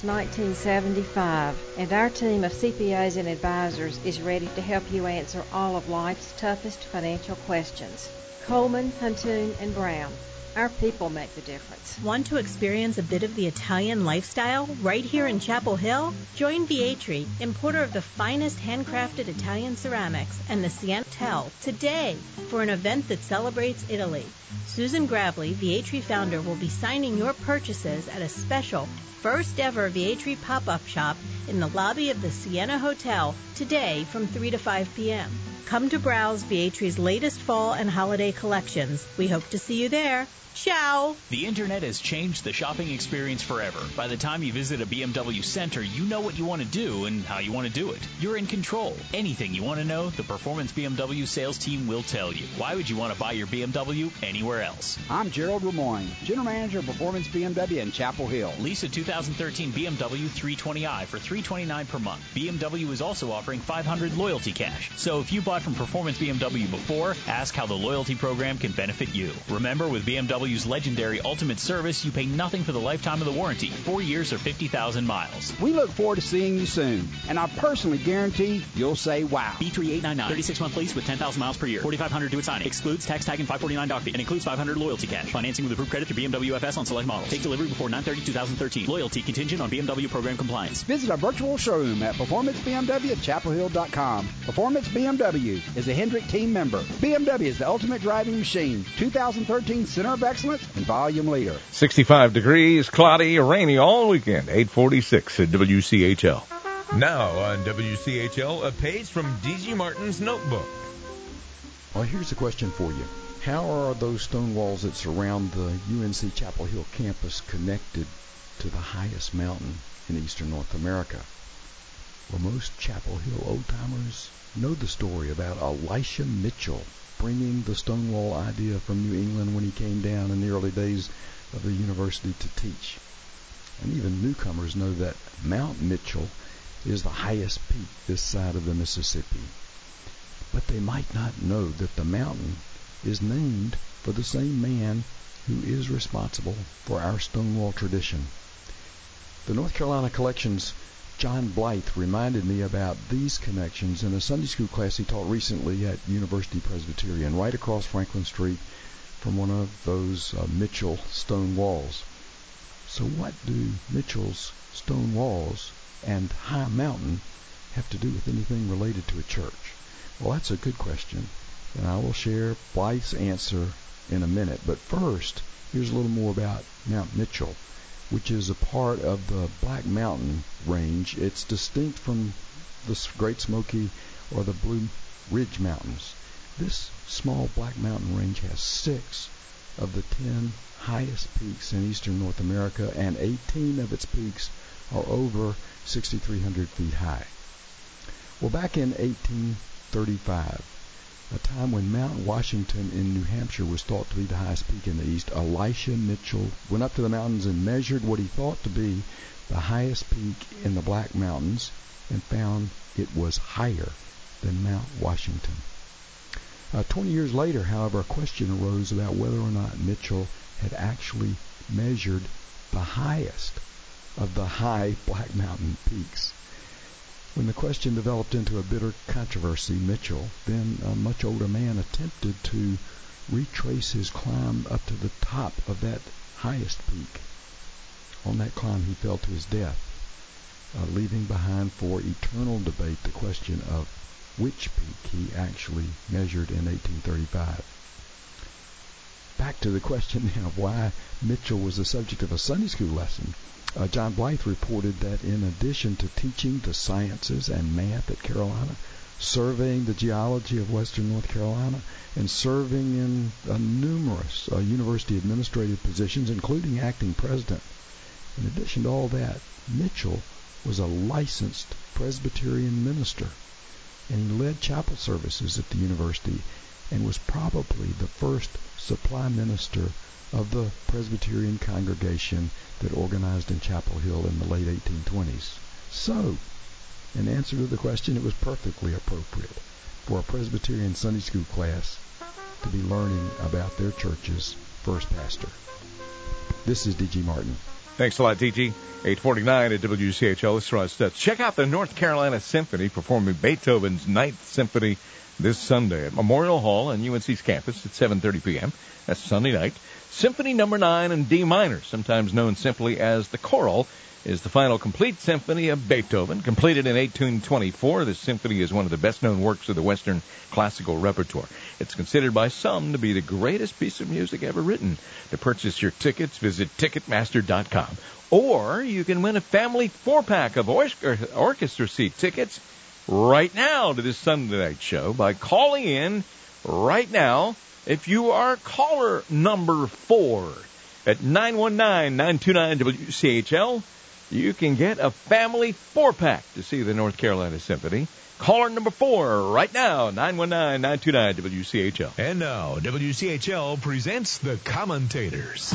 1975, and our team of CPAs and advisors is ready to help you answer all of life's toughest financial questions. Coleman, Huntoon, and Brown. Our people make the difference. Want to experience a bit of the Italian lifestyle right here in Chapel Hill? Join Vietri, importer of the finest handcrafted Italian ceramics, and the Siena Hotel today for an event that celebrates Italy. Susan Gravely, Vietri founder, will be signing your purchases at a special first ever Vietri pop-up shop in the lobby of the Siena Hotel today from 3 to 5 p.m. Come to browse Vietri's latest fall and holiday collections. We hope to see you there. Ciao! The Internet has changed the shopping experience forever. By the time you visit a BMW Center, you know what you want to do and how you want to do it. You're in control. Anything you want to know, the Performance BMW sales team will tell you. Why would you want to buy your BMW anywhere else? I'm Gerald Ramoyne, General Manager of Performance BMW in Chapel Hill. Lease a 2013 BMW 320i for $329 per month. BMW is also offering $500 loyalty cash. So if you bought from Performance BMW before, ask how the loyalty program can benefit you. Remember, with BMW's legendary Ultimate Service, you pay nothing for the lifetime of the warranty, 4 years or 50,000 miles. We look forward to seeing you soon, and I personally guarantee you'll say wow. B3899, 36-month lease with 10,000 miles per year, $4,500 due at signing. Excludes tax tag and $549 doc fee, and includes $500 loyalty cash. Financing with approved credit through BMW FS on select models. Take delivery before 9/30/2013. Loyalty contingent on BMW program compliance. Visit our virtual showroom at Performance BMW at ChapelHill.com. Performance BMW is a Hendrick team member. BMW is the ultimate driving machine. 2013 Center of Excellence and volume leader. 65 degrees, cloudy, rainy all weekend. 846 at WCHL. Now on WCHL, a page from D.G. Martin's notebook. Well, here's a question for you. How are those stone walls that surround the UNC Chapel Hill campus connected to the highest mountain in eastern North America? Well, most Chapel Hill old-timers know the story about Elisha Mitchell bringing the Stonewall idea from New England when he came down in the early days of the university to teach. And even newcomers know that Mount Mitchell is the highest peak this side of the Mississippi. But they might not know that the mountain is named for the same man who is responsible for our Stonewall tradition. The North Carolina Collection's John Blythe reminded me about these connections in a Sunday school class he taught recently at University Presbyterian, right across Franklin Street from one of those Mitchell stone walls. So what do Mitchell's stone walls and High Mountain have to do with anything related to a church? Well, that's a good question, and I will share Blythe's answer in a minute. But first, here's a little more about Mount Mitchell, which is a part of the Black Mountain Range. It's distinct from the Great Smoky or the Blue Ridge Mountains. This small Black Mountain Range has 6 of the 10 highest peaks in eastern North America, and 18 of its peaks are over 6,300 feet high. Well, back in 1835, a time when Mount Washington in New Hampshire was thought to be the highest peak in the east, Elisha Mitchell went up to the mountains and measured what he thought to be the highest peak in the Black Mountains and found it was higher than Mount Washington. 20 years later, however, a question arose about whether or not Mitchell had actually measured the highest of the high Black Mountain peaks. When the question developed into a bitter controversy, Mitchell, then a much older man, attempted to retrace his climb up to the top of that highest peak. On that climb, he fell to his death, leaving behind for eternal debate the question of which peak he actually measured in 1835. Back to the question now of why Mitchell was the subject of a Sunday school lesson. John Blythe reported that in addition to teaching the sciences and math at Carolina, surveying the geology of western North Carolina, and serving in numerous university administrative positions, including acting president. In addition to all that, Mitchell was a licensed Presbyterian minister, and he led chapel services at the university and was probably the first supply minister of the Presbyterian congregation that organized in Chapel Hill in the late 1820s. So, in answer to the question, it was perfectly appropriate for a Presbyterian Sunday school class to be learning about their church's first pastor. This is D.G. Martin. Thanks a lot, D.G. 849 at WCHL. This is Ron Stutz. Check out the North Carolina Symphony performing Beethoven's Ninth Symphony this Sunday at Memorial Hall on UNC's campus at 7:30 p.m. That's Sunday night. Symphony No. 9 in D minor, sometimes known simply as the Choral, is the final complete symphony of Beethoven. Completed in 1824, this symphony is one of the best-known works of the Western classical repertoire. It's considered by some to be the greatest piece of music ever written. To purchase your tickets, visit Ticketmaster.com. Or you can win a family 4-pack of orchestra seat tickets right now to this Sunday night show by calling in right now. If you are caller number 4 at 919-929-WCHL, you can get a family 4-pack to see the North Carolina Symphony. Caller number 4 right now, 919-929-WCHL. And now, WCHL presents The Commentators.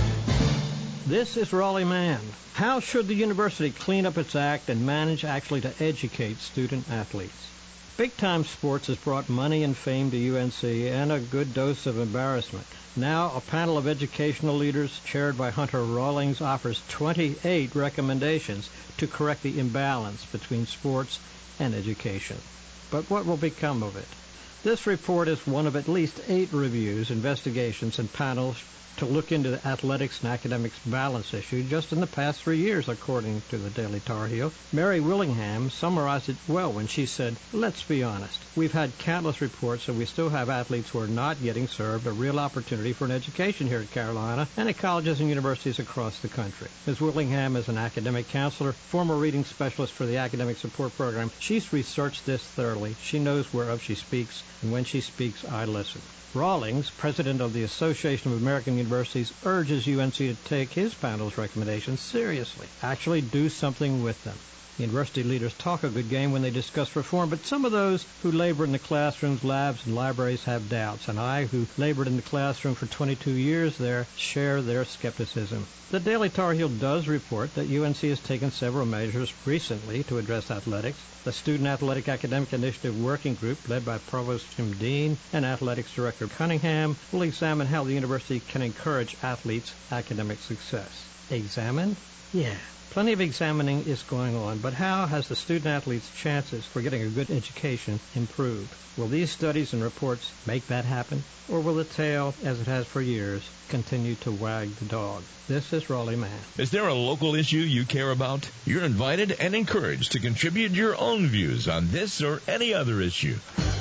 This is Raleigh Mann. How should the university clean up its act and manage actually to educate student athletes? Big-time sports has brought money and fame to UNC and a good dose of embarrassment. Now, a panel of educational leaders chaired by Hunter Rawlings offers 28 recommendations to correct the imbalance between sports and education. But what will become of it? This report is one of at least 8 reviews, investigations, and panels to look into the athletics and academics balance issue just in the past 3 years, according to the Daily Tar Heel. Mary Willingham summarized it well when she said, "Let's be honest. We've had countless reports that we still have athletes who are not getting served a real opportunity for an education here at Carolina and at colleges and universities across the country." Ms. Willingham is an academic counselor, former reading specialist for the Academic Support Program. She's researched this thoroughly. She knows whereof she speaks, and when she speaks, I listen. Rawlings, president of the Association of American Universities, urges UNC to take his panel's recommendations seriously, actually do something with them. University leaders talk a good game when they discuss reform, but some of those who labor in the classrooms, labs, and libraries have doubts, and I, who labored in the classroom for 22 years there, share their skepticism. The Daily Tar Heel does report that UNC has taken several measures recently to address athletics. The Student Athletic Academic Initiative Working Group, led by Provost Jim Dean and Athletics Director Cunningham, will examine how the university can encourage athletes' academic success. Examine? Yeah. Plenty of examining is going on, but how has the student-athlete's chances for getting a good education improved? Will these studies and reports make that happen? Or will the tail, as it has for years, continue to wag the dog? This is Raleigh Mann. Is there a local issue you care about? You're invited and encouraged to contribute your own views on this or any other issue.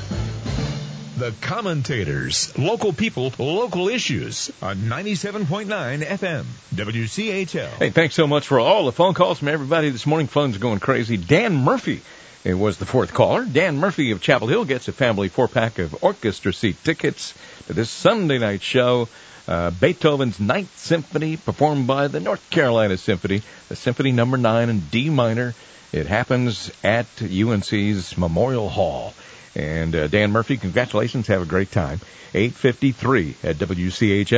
The Commentators. Local people, local issues on 97.9 FM, WCHL. Hey, thanks so much for all the phone calls from everybody this morning. Phones going crazy. Dan Murphy was the 4th caller. Dan Murphy of Chapel Hill gets a family 4-pack of orchestra seat tickets to this Sunday night show. Beethoven's Ninth Symphony, performed by the North Carolina Symphony, the Symphony No. 9 in D minor. It happens at UNC's Memorial Hall. And Dan Murphy, congratulations. Have a great time. 8:53 at WCHL.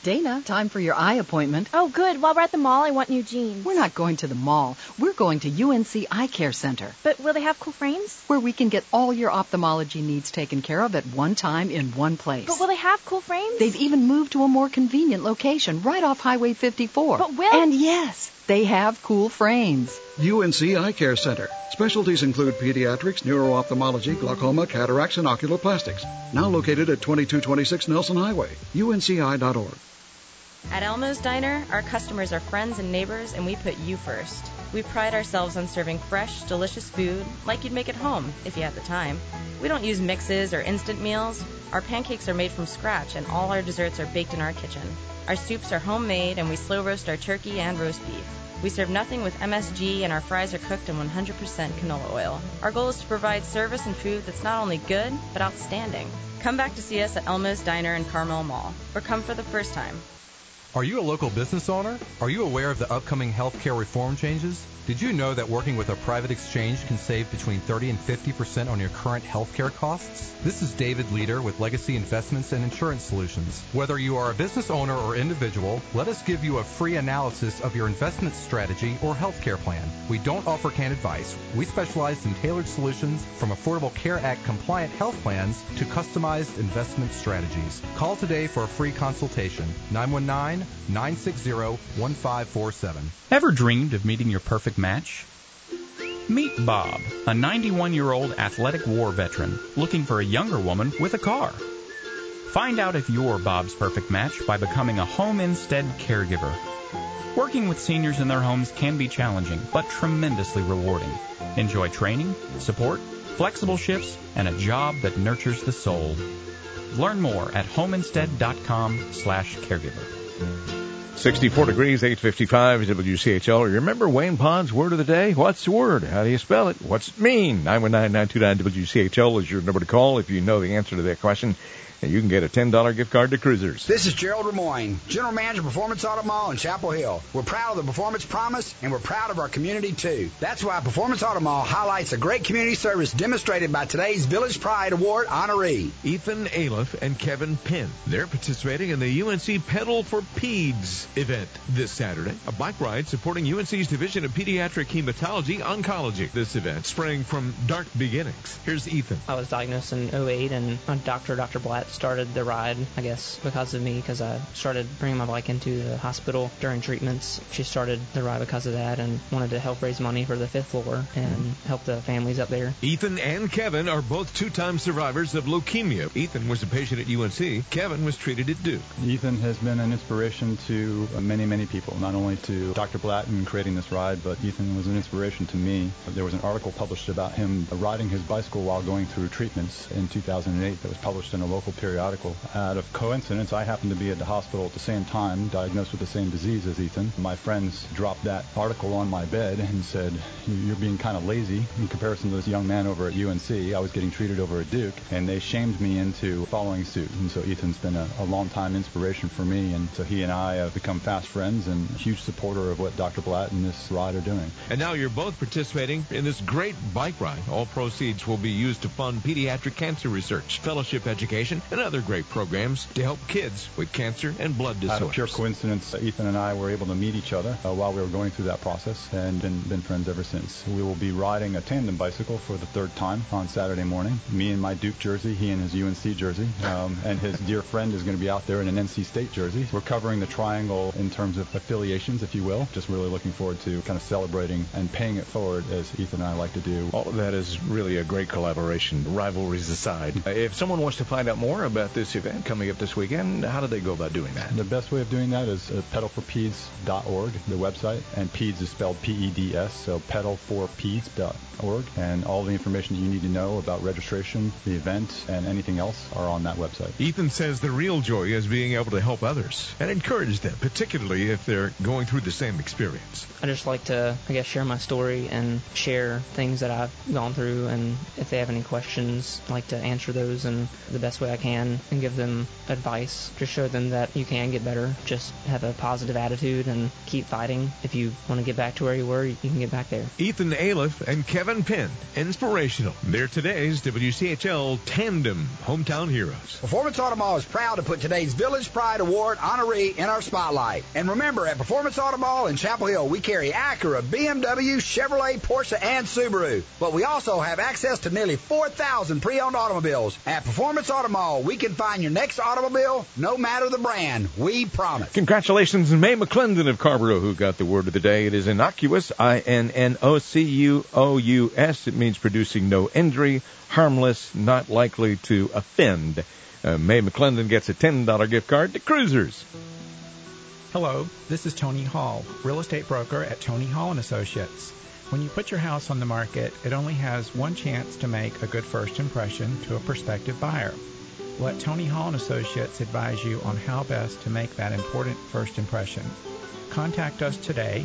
Dana, time for your eye appointment. Oh, good. While we're at the mall, I want new jeans. We're not going to the mall. We're going to UNC Eye Care Center. But will they have cool frames? Where we can get all your ophthalmology needs taken care of at one time in one place. But will they have cool frames? They've even moved to a more convenient location right off Highway 54. But will... And yes, they have cool frames. UNC Eye Care Center. Specialties include pediatrics, neuro-ophthalmology, glaucoma, cataracts, and ocular plastics. Now located at 2226 Nelson Highway. UNCI.org. At Elmo's Diner, our customers are friends and neighbors, and we put you first. We pride ourselves on serving fresh, delicious food like you'd make at home if you had the time. We don't use mixes or instant meals. Our pancakes are made from scratch, and all our desserts are baked in our kitchen. Our soups are homemade, and we slow roast our turkey and roast beef. We serve nothing with MSG, and our fries are cooked in 100% canola oil. Our goal is to provide service and food that's not only good, but outstanding. Come back to see us at Elmo's Diner in Carmel Mall, or come for the first time. Are you a local business owner? Are you aware of the upcoming healthcare reform changes? Did you know that working with a private exchange can save between 30 and 50% on your current healthcare costs? This is David Leader with Legacy Investments and Insurance Solutions. Whether you are a business owner or individual, let us give you a free analysis of your investment strategy or healthcare plan. We don't offer canned advice. We specialize in tailored solutions from Affordable Care Act compliant health plans to customized investment strategies. Call today for a free consultation. 919-960-1547. Ever dreamed of meeting your perfect match? Meet Bob, a 91-year-old athletic war veteran looking for a younger woman with a car. Find out if you're Bob's perfect match by becoming a Home Instead caregiver. Working with seniors in their homes can be challenging, but tremendously rewarding. Enjoy training, support, flexible shifts, and a job that nurtures the soul. Learn more at homeinstead.com/caregiver. 64 degrees, 8:55 WCHL. Remember Wayne Pond's word of the day? What's the word? How do you spell it? What's it mean? 919-929 WCHL is your number to call if you know the answer to that question. And you can get a $10 gift card to Cruisers. This is Gerald Lemoyne, General Manager of Performance Auto Mall in Chapel Hill. We're proud of the Performance Promise, and we're proud of our community, too. That's why Performance Auto Mall highlights the great community service demonstrated by today's Village Pride Award honoree. Ethan Aliff and Kevin Penn. They're participating in the UNC Pedal for Peds event this Saturday, a bike ride supporting UNC's Division of Pediatric Hematology Oncology. This event sprang from dark beginnings. Here's Ethan. I was diagnosed in 2008, and Dr. Blatt started the ride, I guess, because of me, because I started bringing my bike into the hospital during treatments. She started the ride because of that and wanted to help raise money for the 5th floor and help the families up there. Ethan and Kevin are both two-time survivors of leukemia. Ethan was a patient at UNC. Kevin was treated at Duke. Ethan has been an inspiration to many, many people, not only to Dr. Blatt in creating this ride, but Ethan was an inspiration to me. There was an article published about him riding his bicycle while going through treatments in 2008 that was published in a local periodical. Out of coincidence, I happened to be at the hospital at the same time, diagnosed with the same disease as Ethan. My friends dropped that article on my bed and said, "You're being kind of lazy in comparison to this young man over at UNC. I was getting treated over at Duke," and they shamed me into following suit. And so Ethan's been a long-time inspiration for me, and so he and I have become fast friends and a huge supporter of what Dr. Blatt and this ride are doing. And now you're both participating in this great bike ride. All proceeds will be used to fund pediatric cancer research, fellowship education, and other great programs to help kids with cancer and blood disorders. Out of pure coincidence, Ethan and I were able to meet each other while we were going through that process and been friends ever since. We will be riding a tandem bicycle for the 3rd time on Saturday morning. Me in my Duke jersey, he in his UNC jersey, and his dear friend is going to be out there in an NC State jersey. We're covering the triangle in terms of affiliations, if you will. Just really looking forward to kind of celebrating and paying it forward as Ethan and I like to do. All of that is really a great collaboration, rivalries aside. If someone wants to find out more about this event coming up this weekend, how do they go about doing that? The best way of doing that is pedalforpeds.org, the website, and PEDS is spelled P-E-D-S, so pedalforpeds.org, and all the information you need to know about registration, the event, and anything else are on that website. Ethan says the real joy is being able to help others and encourage them particularly if they're going through the same experience? I just like to, share my story and share things that I've gone through, and if they have any questions, I like to answer those in the best way I can and give them advice. Just show them that you can get better. Just have a positive attitude and keep fighting. If you want to get back to where you were, you can get back there. Ethan Aliff and Kevin Penn, inspirational. They're today's WCHL Tandem Hometown Heroes. Performance Auto Mall is proud to put today's Village Pride Award honoree in our spotlight. And remember, at Performance Auto Mall in Chapel Hill, we carry Acura, BMW, Chevrolet, Porsche, and Subaru. But we also have access to nearly 4,000 pre-owned automobiles. At Performance Auto Mall, we can find your next automobile, no matter the brand. We promise. Congratulations to Mae McClendon of Carrboro, who got the word of the day. It is innocuous, INNOCUOUS. It means producing no injury, harmless, not likely to offend. Mae McClendon gets a $10 gift card to Cruisers. Hello, this is Tony Hall, real estate broker at Tony Hall & Associates. When you put your house on the market, it only has one chance to make a good first impression to a prospective buyer. Let Tony Hall & Associates advise you on how best to make that important first impression. Contact us today,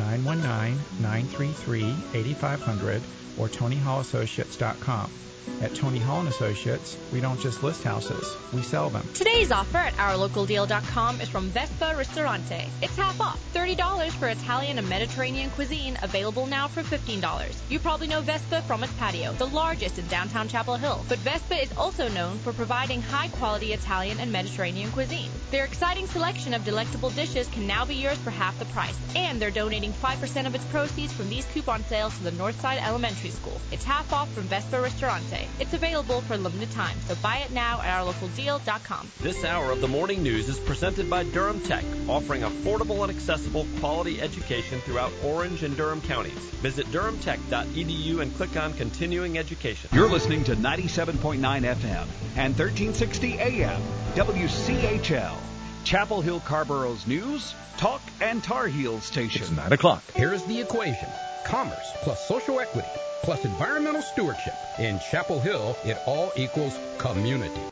919-933-8500 or TonyHallAssociates.com. At Tony Hall & Associates, we don't just list houses, we sell them. Today's offer at OurLocalDeal.com is from Vespa Ristorante. It's half off, $30 for Italian and Mediterranean cuisine, available now for $15. You probably know Vespa from its patio, the largest in downtown Chapel Hill. But Vespa is also known for providing high-quality Italian and Mediterranean cuisine. Their exciting selection of delectable dishes can now be yours for half the price. And they're donating 5% of its proceeds from these coupon sales to the Northside Elementary School. It's half off from Vespa Ristorante. It's available for a limited time, so buy it now at OurLocalDeal.com. This hour of the morning news is presented by Durham Tech, offering affordable and accessible quality education throughout Orange and Durham counties. Visit durhamtech.edu and click on Continuing Education. You're listening to 97.9 FM and 1360 AM WCHL. Chapel Hill Carrboro's news, talk, and Tar Heels station. It's 9 o'clock. Here's the equation. Commerce plus social equity plus environmental stewardship. In Chapel Hill, it all equals community.